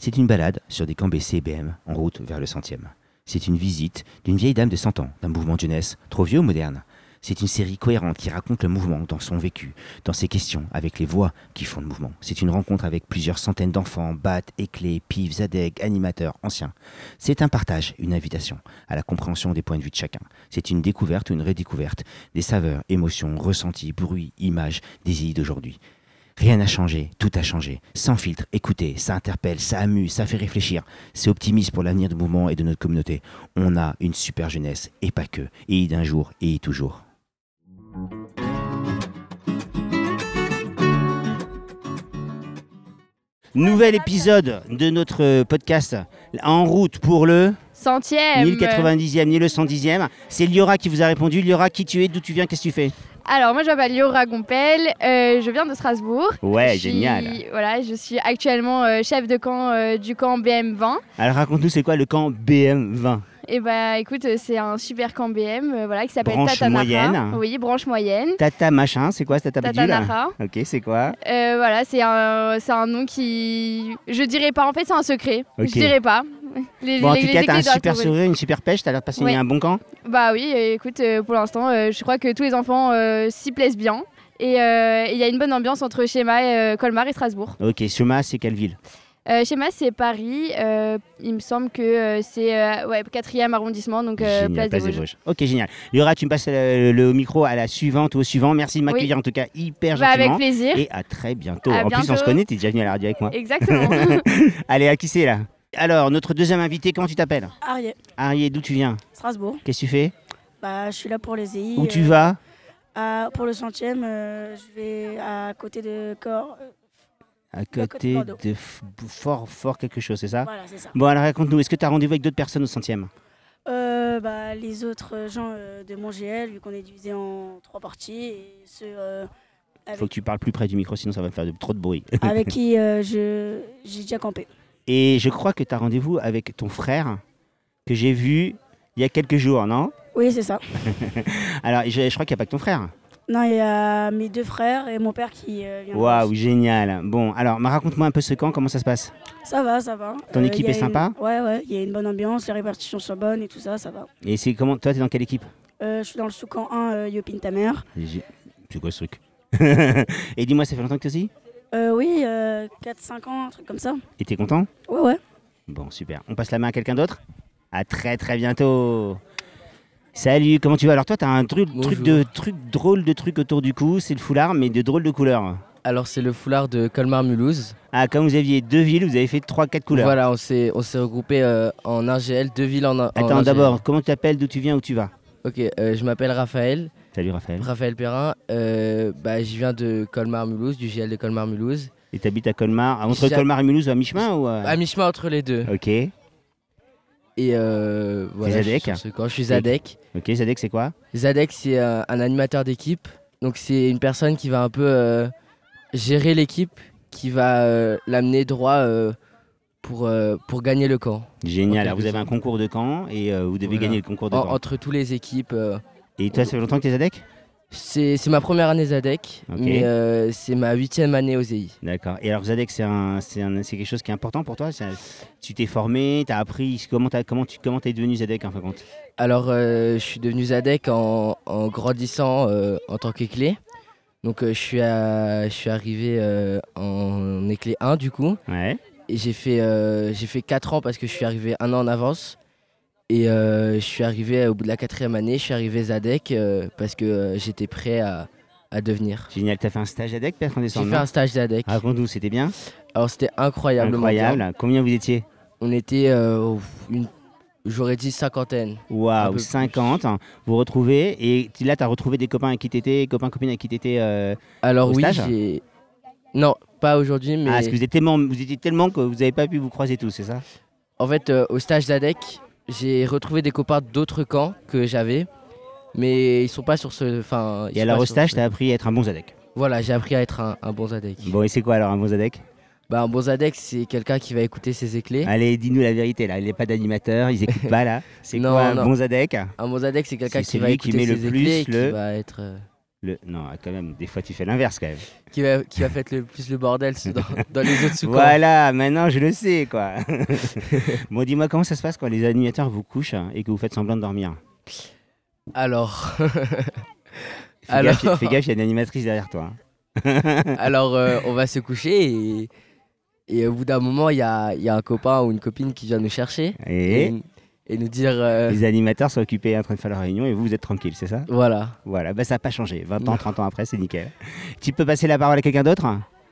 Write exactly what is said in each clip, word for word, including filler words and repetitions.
C'est une balade sur des camps B C et B M en route vers le centième. C'est une visite d'une vieille dame de cent ans, d'un mouvement de jeunesse, trop vieux ou moderne. C'est une série cohérente qui raconte le mouvement dans son vécu, dans ses questions, avec les voix qui font le mouvement. C'est une rencontre avec plusieurs centaines d'enfants, B A T, éclés, P I F, ZADEC, animateurs, anciens. C'est un partage, une invitation à la compréhension des points de vue de chacun. C'est une découverte ou une redécouverte des saveurs, émotions, ressentis, bruits, images, des idées d'aujourd'hui. Rien n'a changé, tout a changé. Sans filtre, écoutez, ça interpelle, ça amuse, ça fait réfléchir. C'est optimiste pour l'avenir du mouvement et de notre communauté. On a une super jeunesse, et pas que, et d'un jour, et toujours. Nouvel épisode de notre podcast en route pour le centième. ni le quatre-vingt-dixième, ni le cent dixième. C'est Liora qui vous a répondu. Liora, qui tu es, d'où tu viens, qu'est-ce que tu fais? Alors, moi, je m'appelle Liora Gompel, euh, je viens de Strasbourg. Ouais, je suis, génial. Voilà, je suis actuellement euh, chef de camp euh, du camp B M vingt. Alors, raconte-nous, c'est quoi le camp B M vingt? Et bah, écoute, c'est un super camp B M euh, voilà, qui s'appelle Branche Tatanara. moyenne. Oui, branche moyenne. Tata machin, c'est quoi ce Tata bidule? Tatanara. Ok, c'est quoi? Euh, voilà, c'est un, c'est un nom qui... Je dirais pas, en fait, c'est un secret. Ok. Je dirais pas. Les, Bon, en les- tout les cas, t'as un éclés doivent super trouver. sourire, une super pêche, t'as l'air de passer Ouais. un bon camp? Bah oui, euh, écoute, euh, pour l'instant, euh, je crois que tous les enfants euh, s'y plaisent bien. Et euh, il y a une bonne ambiance entre Schéma, et, euh, Colmar et Strasbourg. Ok, Schéma, c'est quelle ville? Euh, Schéma, c'est Paris. Euh, il me semble que euh, c'est euh, ouais, quatrième arrondissement, donc euh, Génial, place des Vosges. Ok, génial. Liora, tu me passes le, le micro à la suivante ou au suivant. Merci de m'accueillir Oui. en tout cas hyper Bah, avec gentiment. plaisir. Et à très bientôt. À en plus, on bientôt. se connaît, t'es déjà venu à la radio avec moi. Exactement. Allez, à qui c'est là? Alors, notre deuxième invité, comment tu t'appelles? Arié, Arié, d'où tu viens? Strasbourg. Qu'est-ce que tu fais? Bah, je suis là pour les E I. Où euh, tu vas? à- Pour le centième, euh, je vais à côté de Cor. euh, À côté côté de Bordeaux. de F- Fort, Fort quelque chose, c'est ça? Voilà, c'est ça. Bon, alors raconte-nous, est-ce que tu as rendez-vous avec d'autres personnes au centième? Euh, bah, les autres gens euh, de mon G L, vu qu'on est divisé en trois parties, et ceux euh, Il avec, faut que tu parles plus près du micro, sinon ça va faire de, trop de bruit. avec qui euh, je, j'ai déjà campé. Et je crois que tu as rendez-vous avec ton frère, que j'ai vu il y a quelques jours, non? Oui, c'est ça. Alors, je, je crois qu'il n'y a pas que ton frère. Non, il y a mes deux frères et mon père qui euh, vient. Waouh, aussi. génial. Bon, alors, ma- raconte-moi un peu ce camp, comment ça se passe? Ça va, ça va. Ton Euh, équipe il y a est sympa une- Ouais, ouais, il y a une bonne ambiance, les répartitions sont bonnes et tout ça, ça va. Et c'est comment? Toi, tu es dans quelle équipe? Euh, je suis dans le sous-camp un, euh, Yopin ta mère. J'ai- C'est quoi ce truc? Et dis-moi, ça fait longtemps que tu es aussi? Euh, oui, euh, quatre cinq ans, un truc comme ça. Et t'es content? Ouais, ouais. Bon, super. On passe la main à quelqu'un d'autre? À très très bientôt. Salut, comment tu vas? Alors toi, t'as un truc, truc Bonjour. de truc drôle de truc autour du cou, c'est le foulard, mais de drôle de couleurs. Alors c'est le foulard de Colmar-Mulhouse. Ah, comme vous aviez deux villes, vous avez fait trois, quatre couleurs. Voilà, on s'est on s'est regroupé euh, en un G L, deux villes en un. en Attends, un d'abord, comment tu t'appelles, d'où tu viens, où tu vas? G L. Ok, euh, je m'appelle Raphaël, Salut Raphaël. Raphaël Perrin. Euh, bah, je viens de Colmar-Mulhouse, du G L de Colmar-Mulhouse. Et t'habites à Colmar, ah, entre J'ai- Colmar et Mulhouse, à mi-chemin ou à... À mi-chemin entre les deux. Ok, Et euh, voilà, je suis Zadek sur ce camp. Je suis Zadek. ok, Zadek c'est quoi? Zadek, c'est euh, un animateur d'équipe. Donc c'est une personne qui va un peu euh, gérer l'équipe, qui va euh, l'amener droit euh, pour, euh, pour gagner le camp. Génial, En alors vous quelque avez un concours de camp et euh, vous devez Voilà. gagner le concours de En- camp. entre toutes les équipes. euh, Et toi, ça fait longtemps que t'es Zadek? C'est c'est ma première année Zadek, Ok. mais euh, c'est ma huitième année aux E I. D'accord. Et alors Zadek, c'est un, c'est un- c'est quelque chose qui est important pour toi? C'est un- Tu t'es formé, t'as appris, comment t'as, comment tu comment t'es devenu Zadek en fin de compte? Alors, euh, je suis devenu Zadek en, en grandissant euh, en tant qu'éclé. Donc, euh, je, suis à- je suis arrivé euh, en éclé un du coup. Ouais. Et j'ai fait, euh, j'ai fait quatre ans parce que je suis arrivé un an en avance. Et euh, je suis arrivé au bout de la quatrième année, je suis arrivé Zadek euh, parce que euh, j'étais prêt à, à devenir. Génial, t'as fait un stage Zadek peut-être en J'ai décembre? fait non un stage Zadek. Raconte-nous, c'était bien? Alors, c'était incroyablement Incroyable. bien. Combien vous étiez? On était, euh, une, j'aurais dit cinquantaine. Un Waouh, peu plus. cinquante. Vous retrouvez et tu- là, tu as retrouvé des copains avec qui t'étais, copains, copines avec qui t'étais. Euh... Alors Au oui, stage j'ai... Non, pas aujourd'hui, mais Ah, parce que vous, êtes tellement, vous étiez tellement que vous n'avez pas pu vous croiser tous, c'est ça? en fait, euh, au stage Zadek, j'ai retrouvé des copains d'autres camps que j'avais, mais ils sont pas sur ce... Enfin, ils Et sont alors pas au sur stage, ce- tu as appris à être un bon Zadek. Voilà, j'ai appris à être un, un bon Zadek. Bon, et c'est quoi alors un bon Zadek? Bah, un bon Zadek, c'est quelqu'un qui va écouter ses éclés. Allez, dis-nous la vérité là, il n'est pas d'animateur, ils écoutent pas là. C'est Non, quoi un non. bon Zadek? Un bon Zadek, c'est quelqu'un C'est qui va celui qui écouter met le ses plus éclés, le- qui va être... euh, Le... Non, quand même, des fois tu fais l'inverse quand même. Qui va, qui va faire le plus le bordel c'est dans, dans les autres sous-camps. Voilà, maintenant je le sais quoi. Bon, dis-moi comment ça se passe quand les animateurs vous couchent et que vous faites semblant de dormir. Alors, Fais Alors... gaffe, fais gaffe, il y a une animatrice derrière toi. alors euh, on va se coucher et, et au bout d'un moment, il y a, y a un copain ou une copine qui vient nous chercher Et, et, et nous dire euh, les animateurs sont occupés en train de faire leur réunion et vous, vous êtes tranquille, c'est ça? voilà. Voilà, bah ça n'a pas changé. vingt ans, trente ans après, c'est nickel. Tu peux passer la parole à quelqu'un d'autre?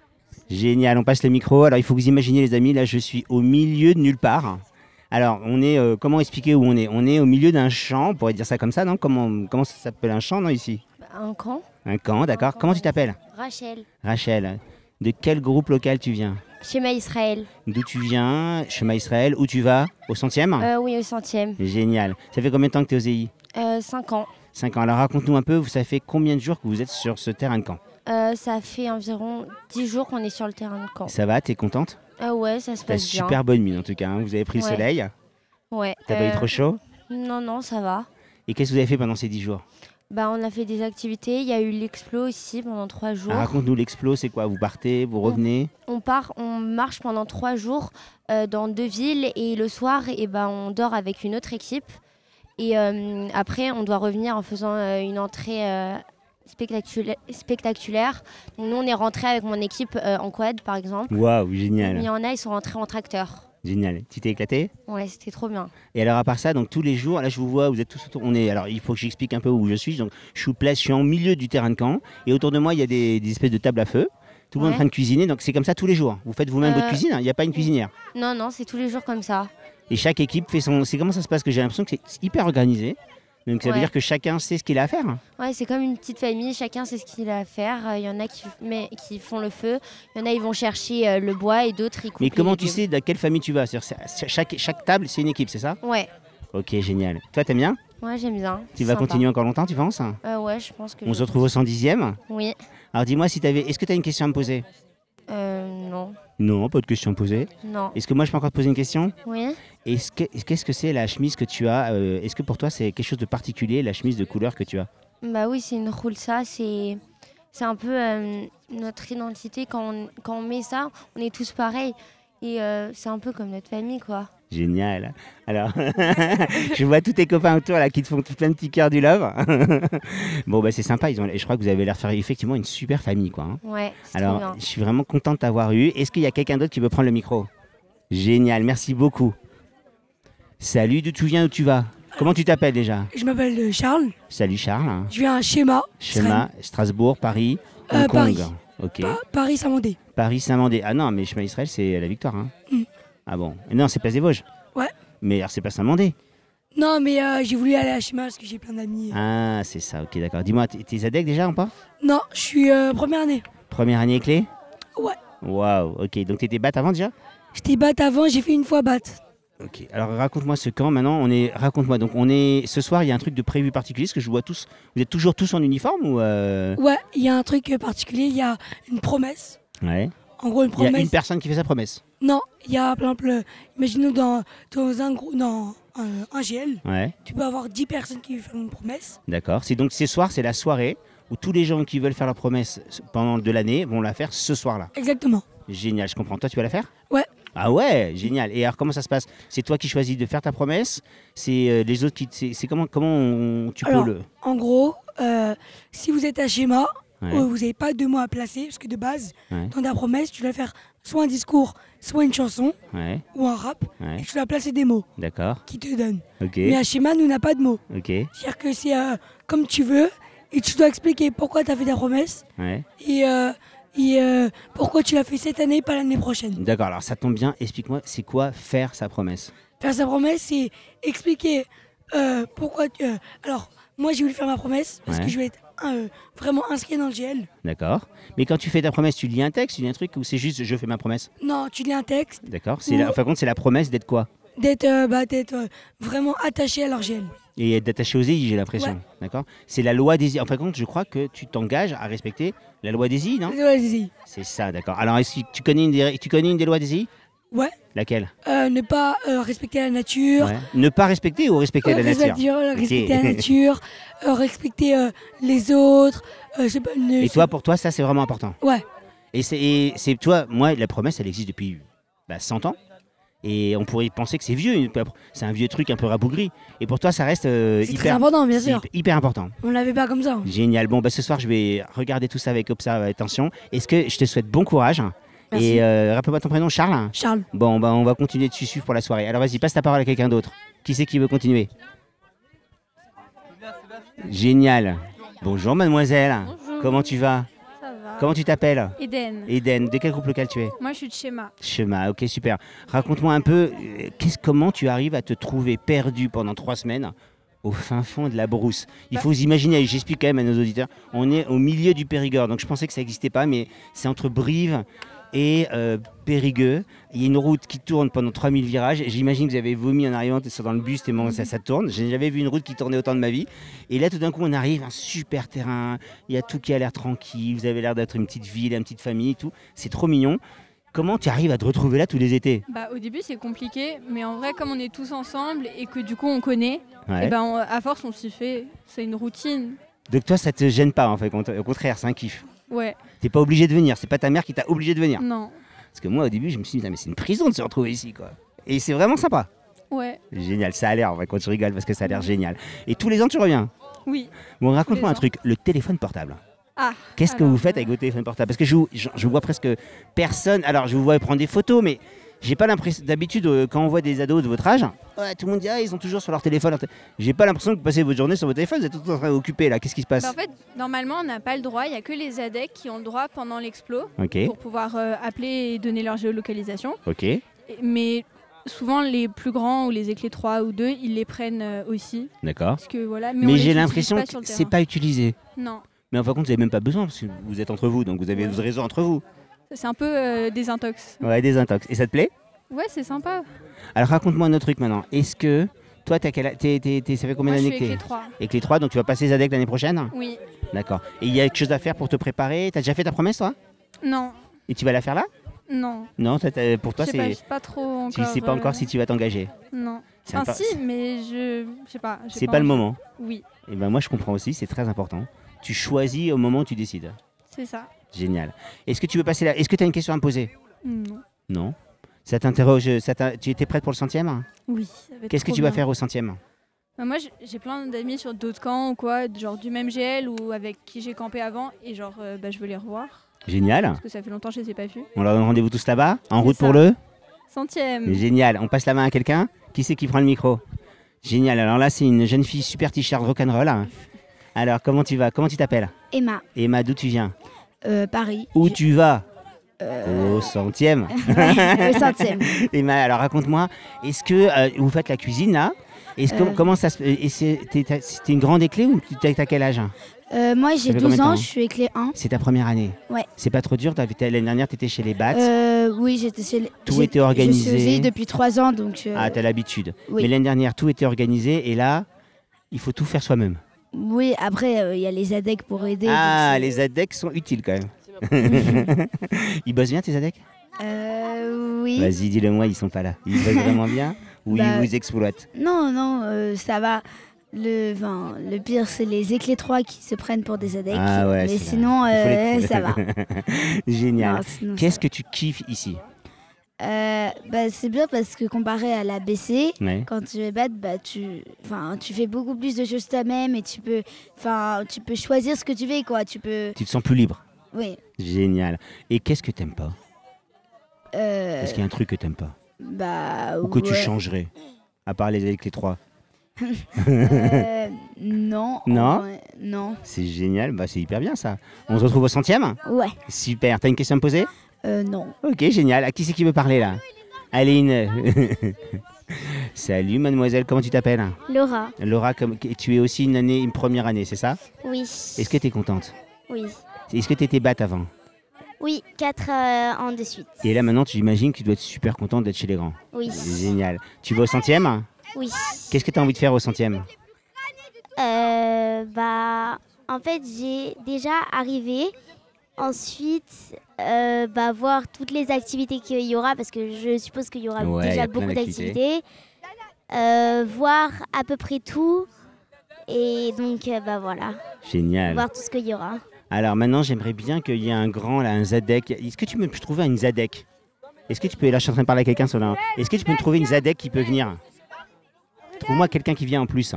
Génial, on passe le micro. Alors il faut que vous imaginiez les amis, là je suis au milieu de nulle part. Alors on est, euh, comment expliquer où on est? On est au milieu d'un champ, on pourrait dire ça comme ça, non? Comment, comment ça s'appelle un champ, non, ici? Un camp. Un camp, d'accord. Comment tu t'appelles? Rachel. Rachel. De quel groupe local tu viens? Schéma Israël. D'où tu viens? Chemin Israël. Où tu vas? Au centième? Euh, oui, au centième. Génial. Ça fait combien de temps que tu es au Z I? Euh, cinq ans. cinq ans. Alors raconte-nous un peu, ça fait combien de jours que vous êtes sur ce terrain de camp? Euh, ça fait environ dix jours qu'on est sur le terrain de camp. Ça va, t'es contente? Ah ouais, ça se T'as passe bien. super bonne mine en tout cas, hein. Vous avez pris le Ouais. soleil. Ouais. T'as pas eu euh, trop chaud? Non, non, ça va. Et qu'est-ce que vous avez fait pendant ces dix jours? Bah, on a fait des activités. Il y a eu l'explo aussi pendant trois jours. Ah, raconte-nous l'explo, c'est quoi? Vous partez, vous revenez? On part, on marche pendant trois jours euh, dans deux villes et le soir, et ben, on dort avec une autre équipe. Et euh, après, on doit revenir en faisant euh, une entrée euh, spectacula- spectaculaire. Donc, nous, on est rentrés avec mon équipe euh, en quad, par exemple. Waouh, Il génial. y en a, ils sont rentrés en tracteur. Génial. Tu t'es éclaté? Ouais, c'était trop bien. Et alors à part ça, donc tous les jours, là je vous vois, vous êtes tous autour. On est, alors il faut que j'explique un peu où je suis. Donc je suis place, je suis en milieu du terrain de camp et autour de moi il y a des, des espèces de tables à feu. Tout le monde est en Ouais. train de cuisiner, donc c'est comme ça tous les jours. Vous faites vous-même Euh, votre cuisine, hein, il n'y a pas une cuisinière. Non, non, c'est tous les jours comme ça. Et chaque équipe fait son. C'est comment ça se passe? Que j'ai l'impression que c'est hyper organisé. Donc ça veut Ouais. dire que chacun sait ce qu'il a à faire. Ouais, c'est comme une petite famille, chacun sait ce qu'il a à faire. Il y en a qui, mais, qui font le feu, il y en a ils vont chercher euh, le bois et d'autres ils coupent Mais les comment tu légumes. sais de quelle famille tu vas? C'est-à-dire, c'est- chaque, chaque table c'est une équipe, c'est ça? Ouais, Ok, génial. Toi t'aimes bien? ouais, j'aime bien. Tu c'est vas sympa. continuer encore longtemps, tu penses? Euh, Ouais, je pense que. On je- se retrouve au cent dixième. Oui. Alors dis-moi si t'avais. Est-ce que tu as une question à me poser? Euh, non. Non, pas de question à poser. Non. Est-ce que moi je peux encore te poser une question? Oui. Est-ce que, qu'est-ce que c'est la chemise que tu as euh, Est-ce que pour toi c'est quelque chose de particulier, la chemise de couleur que tu as? Bah oui, c'est une roulsa, c'est c'est un peu euh, notre identité. Quand on, quand on met ça, on est tous pareils. Et euh, c'est un peu comme notre famille, quoi. Génial. Alors, je vois tous tes copains autour là qui te font plein de petits cœurs du love. Bon, bah c'est sympa. Ils ont, je crois que vous avez l'air de faire effectivement une super famille, quoi. hein. Ouais, c'est trop Alors, bien. je suis vraiment content de t'avoir eu. Est-ce qu'il y a quelqu'un d'autre qui veut prendre le micro? Génial, merci beaucoup. Salut, d'où tu viens, où tu vas? Comment tu t'appelles déjà? Je m'appelle euh, Charles, Salut Charles. je viens à Schéma, Schéma, Strasbourg, Paris, Hong Euh, Kong. Paris. Ok. Pa- Paris-Saint-Mandé. Paris, Saint-Mandé. Ah non, mais Chemin Israël, c'est la victoire. Hein. Mm. Ah bon? Non, c'est Place des Vosges. Ouais. Mais alors, c'est pas Saint-Mandé. Non, mais euh, j'ai voulu aller à Schéma parce que j'ai plein d'amis. Ah, c'est ça, ok, d'accord. Dis-moi, t'es t'es Zadek déjà ou pas? Non, je suis euh, première année. Première année clé? Ouais. Waouh, ok. Donc, t'étais batte avant déjà? J'étais batte avant, j'ai fait une fois batte. Ok. Alors, raconte-moi ce camp. Maintenant, on est. Raconte-moi. Donc, on est. Ce soir, il y a un truc de prévu particulier. Parce que je vois tous. Vous êtes toujours tous en uniforme ou euh... Ouais, il y a un truc euh, particulier, il y a une promesse. Ouais. En gros, une Il y a promesse. une personne qui fait sa promesse. Non, il y a plein plein. Imaginons dans, dans un gros, dans un, un G L, Ouais. tu peux avoir dix personnes qui font une promesse. D'accord. C'est donc ce soir, c'est la soirée où tous les gens qui veulent faire leur promesse pendant de l'année vont la faire ce soir-là. Exactement. Génial, je comprends. Toi, tu vas la faire? Ouais. Ah ouais, génial. Et alors, comment ça se passe? C'est toi qui choisis de faire ta promesse? C'est euh, les autres qui... C'est c'est comment, comment on- tu Alors, peux le... En gros, euh, si vous êtes à Schéma, Ouais. euh, vous n'avez pas deux mots à placer, parce que de base, Ouais. dans ta promesse, tu dois faire soit un discours, soit une chanson, Ouais, ou un rap, ouais, et tu dois placer des mots d'accord. qui te donnent. Ok, Mais à Schéma, nous, on n'a pas de mots. ok, C'est-à-dire que c'est euh, comme tu veux, et tu dois expliquer pourquoi tu as fait ta promesse, ouais. et, euh, et euh, pourquoi tu l'as fait cette année, pas l'année prochaine. D'accord, alors ça tombe bien. Explique-moi, c'est quoi faire sa promesse? Faire sa promesse, c'est expliquer euh, pourquoi... tu- euh, alors, moi, j'ai voulu faire ma promesse, parce Ouais. que je vais être euh, vraiment inscrit dans le G L. D'accord. Mais quand tu fais ta promesse, tu lis un texte, tu lis un truc ou c'est juste je fais ma promesse? Non, tu lis un texte, D'accord. C'est la... En fin de compte, c'est la promesse d'être quoi? d'être euh, bah, d'être, euh, vraiment attaché à leur G L. Et d'attacher aux I I, j'ai l'impression. Ouais. D'accord. C'est la loi des I I. En fin de compte, je crois que tu t'engages à respecter la loi des I I, non? Ouais, vas-y. C'est ça, d'accord. Alors, est-ce que tu connais une des, tu connais une des lois des I I? Ouais. Laquelle? Euh, ne pas euh, respecter la nature. Ouais. Ne pas respecter ou respecter Euh, la nature? respecter, euh, respecter Ok. la nature, euh, respecter euh, les autres. euh, je sais pas, ne- Et toi, pour toi, ça, c'est vraiment important. Ouais. Et c'est, et c'est, tu vois, moi, la promesse, elle existe depuis bah, cent ans. Et on pourrait penser que c'est vieux, c'est un vieux truc un peu rabougri. Et pour toi, ça reste euh, C'est très hyper, important, bien c'est sûr. hyper, hyper important. On l'avait pas comme ça. Génial. Bon, bah, ce soir, je vais regarder tout ça avec observe, attention. Est-ce que je te souhaite bon courage? Merci. Et euh, rappelle-moi ton prénom, Charles. Charles. Bon, bah, on va continuer de suivre pour la soirée. Alors vas-y, passe ta parole à quelqu'un d'autre. Qui c'est qui veut continuer? Génial. Bonjour, mademoiselle. Bonjour. Comment tu vas? Ça va. Comment tu t'appelles? Eden. Eden. De quel groupe local tu es? Moi, je suis de Schéma. Schéma, ok, super. Raconte-moi un peu, euh, qu'est-ce, comment tu arrives à te trouver perdu pendant trois semaines au fin fond de la brousse? Il faut vous imaginer, j'explique quand même à nos auditeurs, on est au milieu du Périgord, donc je pensais que ça n'existait pas, mais c'est entre Brive et euh, Périgueux. Il y a une route qui tourne pendant trois mille virages. J'imagine que vous avez vomi en arrivant dans le bus tellement ça, ça tourne. J'ai jamais vu une route qui tournait autant de ma vie. Et là, tout d'un coup, on arrive, un super terrain. Il y a tout qui a l'air tranquille. Vous avez l'air d'être une petite ville, une petite famille, tout. C'est trop mignon. Comment tu arrives à te retrouver là tous les étés? Bah, au début, c'est compliqué, mais en vrai, comme on est tous ensemble et que du coup, on connaît, Ouais. et ben, on- à force, on s'y fait. C'est une routine. Donc toi, ça te gêne pas en fait. Au contraire, c'est un kiff. Ouais. T'es pas obligé de venir. C'est pas ta mère qui t'a obligé de venir. Non. Parce que moi, au début, je me suis dit, putain, mais c'est une prison de se retrouver ici, quoi. Et c'est vraiment sympa. Ouais. Génial. Ça a l'air, en vrai, quand je rigole, parce que ça a l'air génial. Et tous les ans, tu reviens. Oui. Bon, raconte-moi Tous les un ans. truc. Le téléphone portable. Ah. Qu'est-ce que alors, vous faites avec vos téléphones portables? Parce que je, je, je vois presque personne. Alors, je vous vois prendre des photos, mais j'ai pas l'impression. D'habitude, euh, quand on voit des ados de votre âge, ouais, tout le monde dit, ah, ils sont toujours sur leur téléphone. leur té- J'ai pas l'impression que vous passez votre journée sur votre téléphone. Vous êtes tout en train d'occuper là. Qu'est-ce qui se passe? bah, en fait, normalement, on n'a pas le droit. Il n'y a que les A D E C qui ont le droit pendant l'explo Ok, pour pouvoir euh, appeler et donner leur géolocalisation. ok. Et- Mais souvent, les plus grands ou les éclés trois ou deux, ils les prennent euh, aussi. D'accord. Parce que, voilà, mais on Mais les j'ai utilise l'impression pas que sur le c'est terrain. pas utilisé. Non. Mais en fin de compte, vous n'avez même pas besoin parce que vous êtes entre vous, donc vous avez Ouais. vos réseaux entre vous. C'est un peu euh, désintox. Ouais, des intox. Et ça te plaît? Ouais, c'est sympa. Alors raconte-moi un autre truc maintenant. Est-ce que toi, t'as quel... t'es, t'es- t'es- ça fait combien Moi, je d'années suis que avec t'es les trois. avec les trois, donc tu vas passer les A D E C l'année prochaine? Oui. D'accord. Et il y a quelque chose à faire pour te préparer? T'as déjà fait ta promesse, toi? Non. Et tu vas la faire là? Non. Non, t'as- t'as- pour toi, Je sais pas, c'est... je sais pas trop encore. Tu sais pas encore euh, si tu vas t'engager. Non. C'est Enfin, un peu- si, mais je. Je sais pas. j'ai C'est pas le envie. moment. Oui, Et ben moi, je comprends aussi, c'est très important. Tu choisis au moment où tu décides. c'est ça. Génial. Est-ce que tu veux passer là? Est-ce que tu as une question à me poser? Non. Non. Ça t'interroge? Ça t'a- Tu étais prête pour le centième? Oui. ça va être Qu'est-ce que trop tu vas bien. faire au centième? Bah, moi, j'ai- j'ai plein d'amis sur d'autres camps ou quoi, genre du même G L ou avec qui j'ai campé avant, et genre, euh, bah, je veux les revoir. Génial. Parce que ça fait longtemps que je les ai pas vus. On leur donne rendez-vous tous là-bas, en C'est route ça. pour le... Centième. Génial. On passe la main à quelqu'un? Qui c'est qui prend le micro? Génial. Alors là, c'est une jeune fille super t-shirt rock'n'roll. Alors, comment tu vas? Comment tu t'appelles? Emma, Emma, d'où tu viens? euh, Paris. Où Je- tu vas? euh, Au centième. ouais, le centième. Emma, alors raconte-moi, est-ce que euh, vous faites la cuisine là? Est-ce que, Euh. Comment ça se et c'est- t'es- t'as- C'était une grande éclé ou t'as t'as quel âge? Euh, moi, j'ai Ça fait combien douze de temps ans, je suis éclé un. C'est ta première année? Ouais. C'est pas trop dur? T'avais- t'as- L'année dernière, tu étais chez les B A T. Euh, oui, j'étais chez les- Tout j'ai- était organisé. Je suis O S I depuis trois ans, donc. euh, Ah, t'as l'habitude. oui. Mais l'année dernière, tout était organisé et là, il faut tout faire soi-même. Oui, après, euh, il y a les A D E C pour aider. Ah, donc les A D E C sont utiles quand même. Ils bossent bien tes A D E C? c'est- Euh, oui. Vas-y, dis-le-moi, ils sont pas là. Ils bossent vraiment bien ou Bah, ils vous exploitent? Non, non, euh, ça va. Le, enfin, le pire, c'est les éclés trois qui se prennent pour des A D E C. Ah ouais, mais c'est là. sinon, Il faut les euh, trouver. ça va. Génial. Non, sinon, Qu'est-ce ça que tu kiffes ici? va. Euh, bah, c'est bien parce que comparé à la B C, Ouais. quand tu es battre, bah, tu, enfin, tu fais beaucoup plus de choses toi-même et tu peux, enfin, tu peux choisir ce que tu veux, quoi. Tu peux, Tu te sens plus libre? oui. Génial. Et qu'est-ce que t'aimes pas? Euh, Est-ce qu'il y a un truc que t'aimes pas? bah, Ou que tu ouais. changerais? À part les avec les trois. Euh, non. Non en vrai, non. C'est génial, bah, c'est hyper bien ça. On se retrouve au centième? Ouais. Super. T'as une question à me poser? Euh, non. Ok, génial. À qui c'est qui veut parler là? Aline. Salut mademoiselle, comment tu t'appelles? Laura. Laura, comme... tu es aussi une année, une première année, c'est ça? Oui. Est-ce que tu es contente? Oui. Est-ce que tu étais batte avant? Oui, quatre euh, ans de suite. Et là maintenant, j'imagine que tu dois être super contente d'être chez les grands. Oui. Génial. Tu vas au centième? Oui. Qu'est-ce que tu as envie de faire au centième? Euh, bah, en fait, j'ai déjà arrivé Ensuite, euh, bah, voir toutes les activités qu'il y aura, parce que je suppose qu'il y aura Ouais, il y déjà a plein beaucoup d'activités. d'activités. Euh, voir à peu près tout. Et donc, euh, bah voilà, Génial. voir tout ce qu'il y aura. Alors maintenant, j'aimerais bien qu'il y ait un grand, là, un Zadek. Est-ce que tu peux me trouver une Zadek? Est-ce que tu peux, là je suis en train de parler à quelqu'un sur là. Est-ce que tu peux me trouver une Zadek qui peut venir? Trouve-moi quelqu'un qui vient en plus.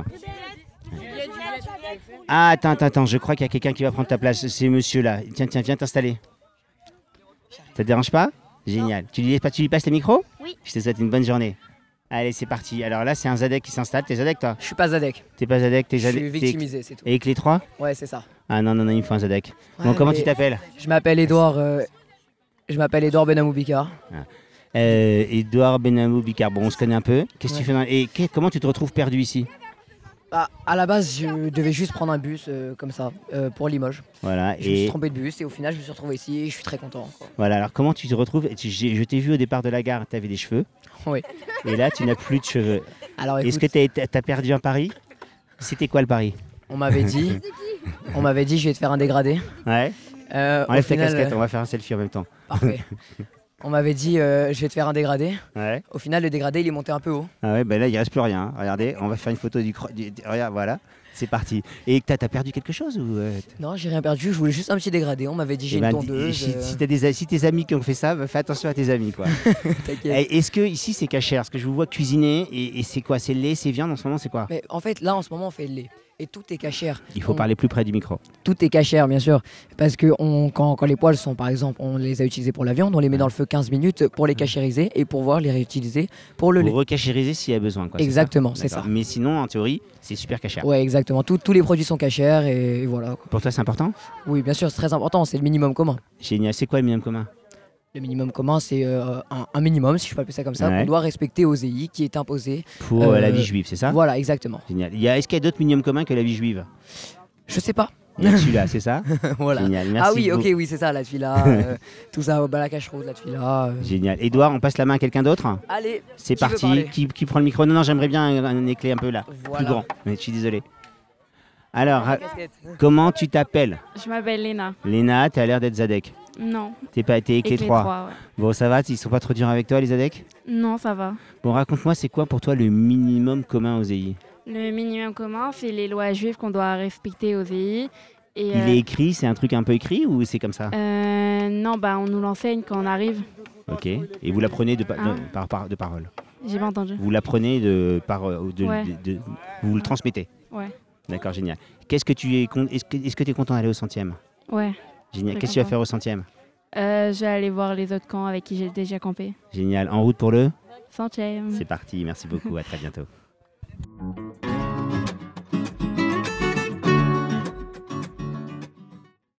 Ah, attends, attends, attends, je crois qu'il y a quelqu'un qui va prendre ta place. C'est monsieur là. Tiens, tiens, viens t'installer. Ça te dérange pas? Génial. Tu lui, tu lui passes le micro? Oui. Je te souhaite une bonne journée. Allez, c'est parti. Alors là, c'est un Zadek qui s'installe. T'es Zadek, toi? Je suis pas Zadek. T'es pas Zadek, t'es Je Zadek. suis t'es- victimisé, c'est tout. Et avec les trois? Ouais, c'est ça. Ah non, non, non, il me faut un Zadek. Ouais, Bon, comment mais tu t'appelles? Je m'appelle Edouard. euh, Je m'appelle Edouard Benamou Bicard. euh, Edouard Benamou Bicard. Bon, on se connaît un peu. Qu'est-ce que tu Ouais. fais dans... Et que- comment tu te retrouves perdu ici? Bah, à la base, je devais juste prendre un bus euh, comme ça euh, pour Limoges. Voilà. Je me suis Et trompé de bus et au final, je me suis retrouvé ici et je suis très content. quoi. voilà. Alors, comment tu te retrouves? Tu- j'ai- Je t'ai vu au départ de la gare, tu avais des cheveux. Oui. Et là, tu n'as plus de cheveux. Alors, Est-ce écoute, que tu as, perdu un pari? C'était quoi le pari? on m'avait dit, on m'avait dit, je vais te faire un dégradé. Ouais. Euh, au Enlève ta final, casquette, euh, on va faire un selfie en même temps. Parfait. On m'avait dit, euh, je vais te faire un dégradé. Ouais. Au final, le dégradé, il est monté un peu haut. Ah ouais, ben là, il reste plus rien. hein. Regardez, on va faire une photo du... cro- du- du- Regarde, voilà. C'est parti. Et t'as as perdu quelque chose ou euh, t- Non, j'ai rien perdu. Je voulais juste un petit dégradé. On m'avait dit, j'ai Eh une ben, dis- tondeuse. Si, euh, si t'as des, si tes amis qui ont fait ça, bah, fais attention à tes amis, quoi. T'inquiète. Eh, Est-ce que ici c'est cachère? Parce que je vous vois cuisiner et, et c'est quoi? C'est lait, c'est viande en ce moment, c'est quoi? Mais en fait, là, en ce moment, on fait le lait. Et tout est cachère. Il faut On- parler plus près du micro. Tout est cachère, bien sûr. Parce que on, quand, quand les poils sont, par exemple, on les a utilisés pour la viande, on les met dans le feu quinze minutes pour les cachériser et pour pouvoir les réutiliser pour le lait. Pour recachériser s'il y a besoin, quoi. c'est ça Exactement, c'est D'accord. ça. Mais sinon, en théorie, c'est super cachère. Ouais, exactement. Tout- tous les produits sont cachères et, et voilà. quoi. Pour toi, c'est important? Oui, bien sûr, c'est très important. C'est le minimum commun. Génial. C'est quoi le minimum commun? Le minimum commun, c'est euh, un, un minimum, si je peux appeler ça comme ça, Ouais. qu'on doit respecter aux E I qui est imposé. Pour euh, la Euh, vie juive, c'est ça? Voilà, exactement. Génial. Il y a- Est-ce qu'il y a d'autres minimums communs que la vie juive? Je sais pas. Il y a celui-là, c'est ça? Voilà. Génial. Merci Ah oui, ok, beaucoup. oui, c'est ça, la tefila, euh, tout ça, bah, la cache-rose, la tefila. euh. Génial. Edouard, on passe la main à quelqu'un d'autre? Allez, C'est qui veut parti. parler Qui, qui prend le micro? Non, non, j'aimerais bien un, un éclat un peu là. Voilà. Plus grand. Mais je suis désolé. Alors, La ra- casquette. comment tu t'appelles? Je m'appelle Léna. Léna, t'as l'air d'être Zadek. Non. T'es pas été avec les trois. ouais. Bon, ça va? Ils sont pas trop durs avec toi, les Zadek? Non, ça va. Bon, raconte-moi, c'est quoi pour toi le minimum commun aux E I? Le minimum commun, c'est les lois juives qu'on doit respecter aux E I. Et, Il euh, est écrit, c'est un truc un peu écrit ou c'est comme ça? euh, non, bah on nous l'enseigne quand on arrive. Ok. Et vous l'apprenez de, pa- Ah. de- par, par- de parole? J'ai pas entendu. Vous l'apprenez de, par, euh, de, Ouais. de- de- vous le transmettez? Ouais. D'accord, génial. Qu'est-ce que tu es, con- est-ce que est-ce que tu es content d'aller au centième? Ouais. Génial. Très Qu'est-ce que tu vas content. faire au centième? Euh, je vais aller voir les autres camps avec qui j'ai déjà campé. Génial. En route pour le? Centième. C'est parti. Merci beaucoup. À très bientôt.